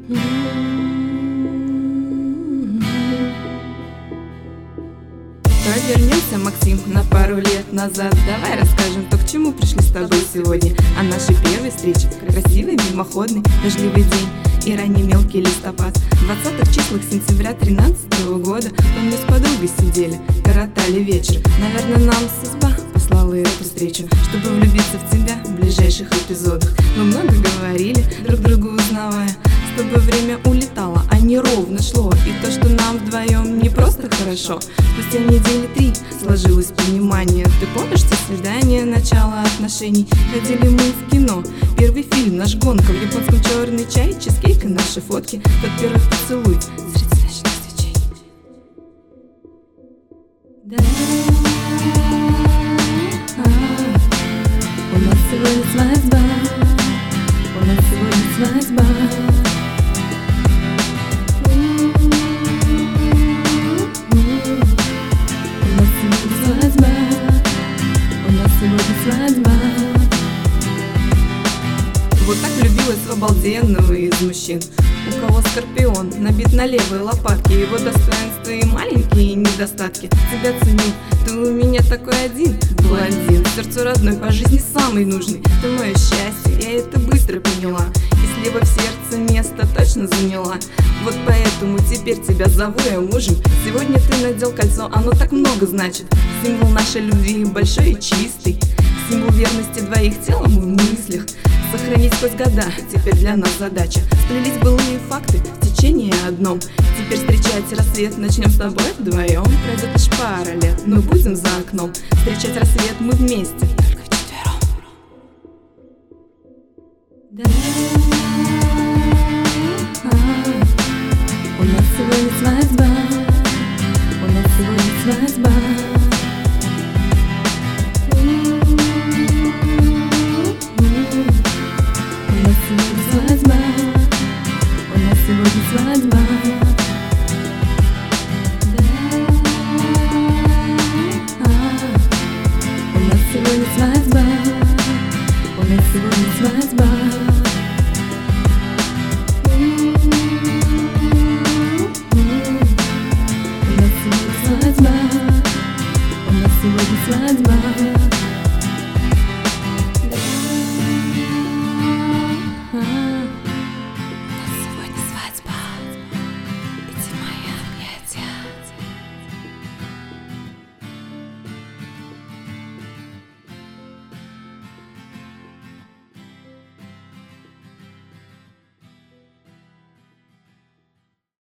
Вернемся, Максим, на пару лет назад. Давай расскажем, то к чему пришли с тобой сегодня. О нашей первой встрече, красивый, мимоходный, дождливый день и ранний мелкий листопад. В 20-х числах сентября 13-го года мы с подругой сидели, коротали вечер. Наверное, нам судьба послала эту встречу, чтобы влюбиться в тебя в ближайших эпизодах. Мы много говорили, друг другу узнавая, чтобы время улетало, а не ровно шло. И то, что нам вдвоем не просто хорошо, спустя недели 3 сложилось понимание. Ты помнишь те свидания, начало отношений? Ходили мы в кино, первый фильм наш гонка, в японском черный чай, чизкейк и наши фотки. Тот первый поцелуй среди ночных свечей. Да, у нас сегодня свадьба, у нас сегодня свадьба. Вот так влюбилась в обалденного из мужчин, у кого скорпион набит на левой лопатке. Его достоинства и маленькие недостатки. Тебя ценю, ты у меня такой один блондин, сердцу родной, по жизни самый нужный. Ты мое счастье, я это быстро поняла, и слева в сердце место точно заняла. Вот поэтому теперь тебя зову я мужем. Сегодня ты надел кольцо, оно так много значит. Символ нашей любви большой и чистый, символ верности двоих телом и в мыслях. Сохранить хоть года, теперь для нас задача. Сплелись былые факты в течение одном. Теперь встречать рассвет начнем с тобой вдвоем. Пройдет лишь пара лет, мы будем за окном. Встречать рассвет мы вместе, только вчетвером. Да, у нас сегодня свадьба, у нас сегодня свадьба. Свадьба. Да, у нас сегодня свадьба, у нас сегодня свадьба. У нас сегодня свадьба, у нас сегодня свадьба.